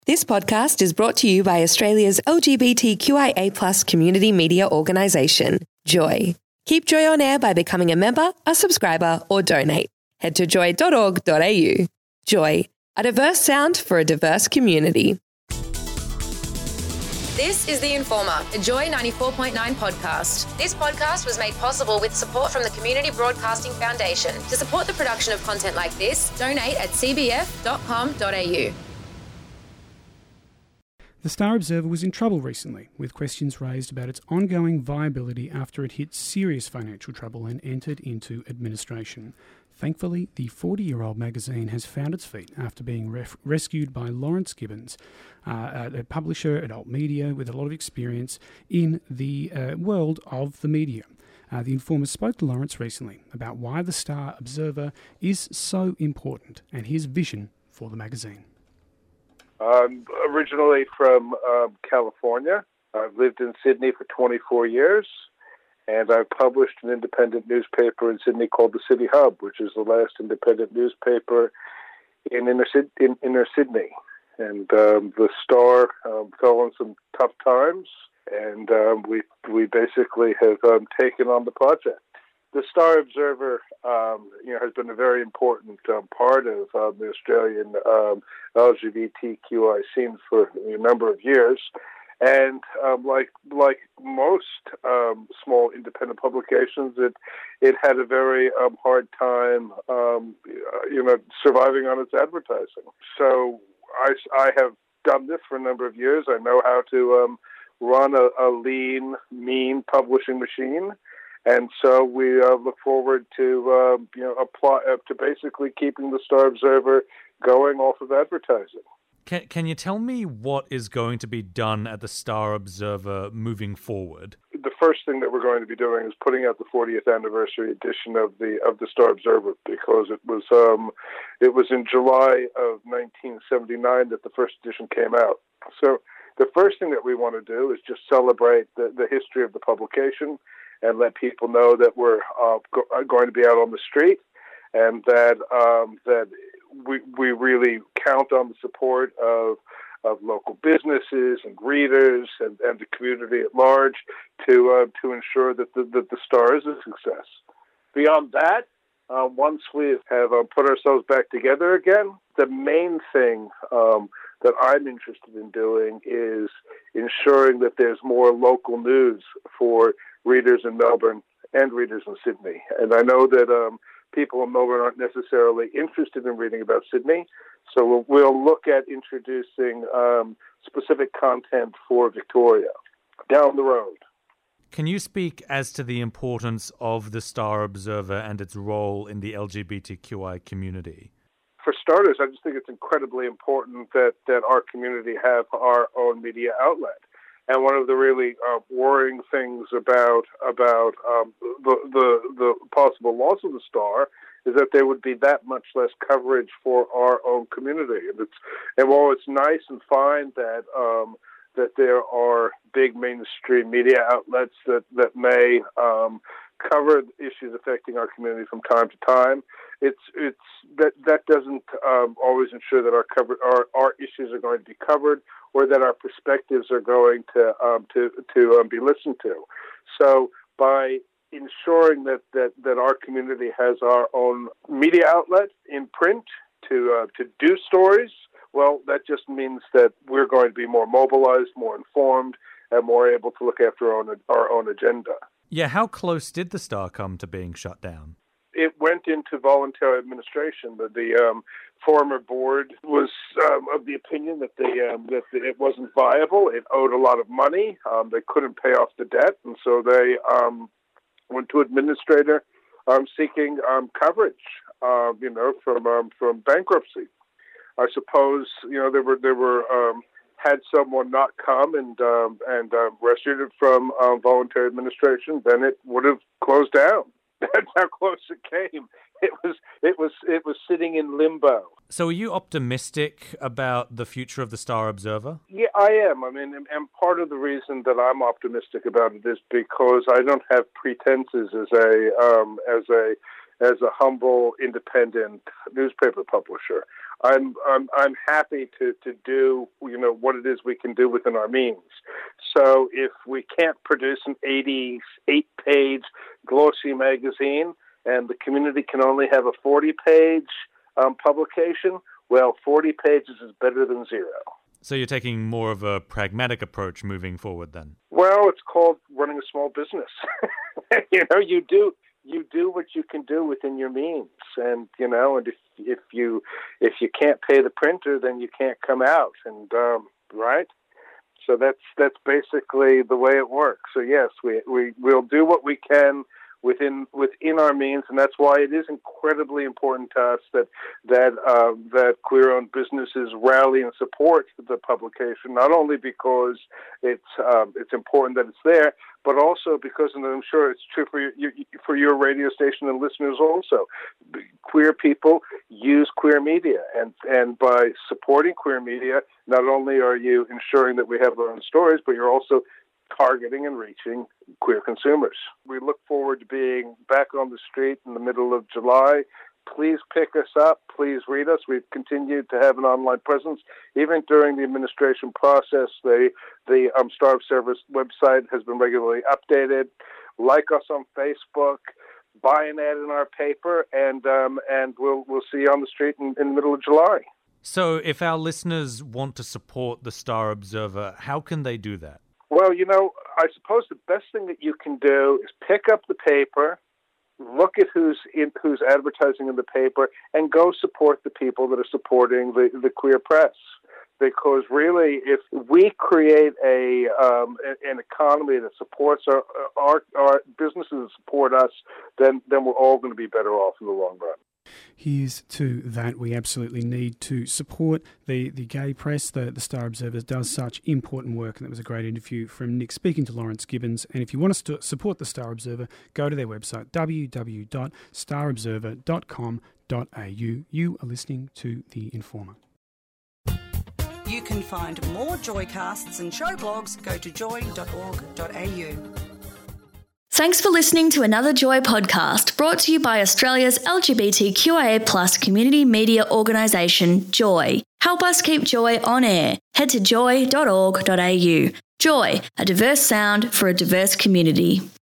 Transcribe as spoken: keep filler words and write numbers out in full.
This podcast is brought to you by Australia's L G B T Q I A plus community media organisation, Joy. Keep Joy on air by becoming a member, a subscriber or donate. Head to joy dot org dot a u. Joy, a diverse sound for a diverse community. This is The Informer, a Joy ninety-four point nine podcast. This podcast was made possible with support from the Community Broadcasting Foundation. To support the production of content like this, donate at c b f dot com dot a u. The Star Observer was in trouble recently, with questions raised about its ongoing viability after it hit serious financial trouble and entered into administration. Thankfully, the forty-year-old magazine has found its feet after being ref- rescued by Lawrence Gibbons, uh, a publisher at Alt Media with a lot of experience in the uh, world of the media. Uh, the Informer spoke to Lawrence recently about why the Star Observer is so important and his vision for the magazine. I'm originally from um, California. I've lived in Sydney for twenty-four years, and I've published an independent newspaper in Sydney called the City Hub, which is the last independent newspaper in inner, in inner Sydney. And um, the Star um, fell in some tough times, and um, we we basically have um, taken on the project. The Star Observer, um, you know, has been a very important um, part of uh, the Australian um, L G B T Q I scene for a number of years, and um, like like most um, small independent publications, it it had a very um, hard time, um, you know, surviving on its advertising. So I, I have done this for a number of years. I know how to um, run a, a lean, mean publishing machine. And so we uh, look forward to, uh, you know, apply uh, to basically keeping the Star Observer going off of advertising. Can Can you tell me what is going to be done at the Star Observer moving forward? The first thing that we're going to be doing is putting out the fortieth anniversary edition of the of the Star Observer, because it was um, it was in July of nineteen seventy-nine that the first edition came out. So the first thing that we want to do is just celebrate the, the history of the publication, and let people know that we're uh, go- going to be out on the street, and that um, that we we really count on the support of of local businesses and readers and, and the community at large to uh, to ensure that the that the Star is a success. Beyond that, uh, once we have uh, put ourselves back together again, the main thing um, that I'm interested in doing is ensuring that there's more local news for readers in Melbourne and readers in Sydney. And I know that um, people in Melbourne aren't necessarily interested in reading about Sydney, so we'll, we'll look at introducing um, specific content for Victoria down the road. Can you speak as to the importance of the Star Observer and its role in the L G B T Q I community? For starters, I just think it's incredibly important that, that our community have our own media outlet. And one of the really uh, worrying things about about um, the, the the possible loss of the Star is that there would be that much less coverage for our own community. And it's and while it's nice and fine that um, that there are big mainstream media outlets that that may um, cover issues affecting our community from time to time, it's it's that that doesn't um, always ensure that our cover our, our issues are going to be covered, or that our perspectives are going to um, to to um, be listened to. So by ensuring that, that, that our community has our own media outlet in print to uh, to do stories, well, that just means that we're going to be more mobilized, more informed, and more able to look after our own, our own agenda. Yeah, how close did the Star come to being shut down? It went into voluntary administration. The, the um, former board was um, of the opinion that the um, that it wasn't viable. It owed a lot of money. Um, they couldn't pay off the debt, and so they um, went to administrator um, seeking um, coverage, uh, you know, from um, from bankruptcy. I suppose you know there were there were um, had someone not come and um, and uh, rescued it from uh, voluntary administration, then it would have closed down. That's how close it came. It was it was it was sitting in limbo. So are you optimistic about the future of the Star Observer? Yeah, I am. I mean, and, and part of the reason that I'm optimistic about it is because I don't have pretenses as a um, as a as a humble independent newspaper publisher. I'm I'm I'm happy to, to do you know what it is we can do within our means. So if we can't produce an eighty-eight page glossy magazine and the community can only have a forty page um, publication, well, forty pages is better than zero. So you're taking more of a pragmatic approach moving forward then? Well, it's called running a small business. you know, you do you do what you can do within your means, and you know, and if if you if you can't pay the printer, then you can't come out, and um, right. So that's that's basically the way it works. So yes, we we will do what we can within within our means, and that's why it is incredibly important to us that that uh, that queer-owned businesses rally and support the publication. Not only because it's um, it's important that it's there, but also because, and I'm sure it's true for your, your for your radio station and listeners also, queer people use queer media, and and by supporting queer media, not only are you ensuring that we have our own stories, but you're also targeting and reaching queer consumers. We look forward to being back on the street in the middle of July. Please pick us up. Please read us. We've continued to have an online presence. Even during the administration process, the, the um, Star Observer website has been regularly updated. Like us on Facebook. Buy an ad in our paper, and um, and we'll we'll see you on the street in, in the middle of July. So if our listeners want to support the Star Observer, how can they do that? Well, you know, I suppose the best thing that you can do is pick up the paper, look at who's in, who's advertising in the paper, and go support the people that are supporting the, the queer press. Because really, if we create a um, an economy that supports our, our our businesses that support us, then then we're all going to be better off in the long run. Here's to that. We absolutely need to support the, the gay press. The, the Star Observer does such important work, and that was a great interview from Nick speaking to Lawrence Gibbons. And if you want us to support the Star Observer, go to their website, w w w dot star observer dot com dot a u. You are listening to The Informer. You can find more Joycasts and show blogs. Go to joy dot org dot a u. Thanks for listening to another Joy podcast brought to you by Australia's L G B T Q I A plus community media organisation, Joy. Help us keep Joy on air. Head to joy dot org dot a u. Joy, a diverse sound for a diverse community.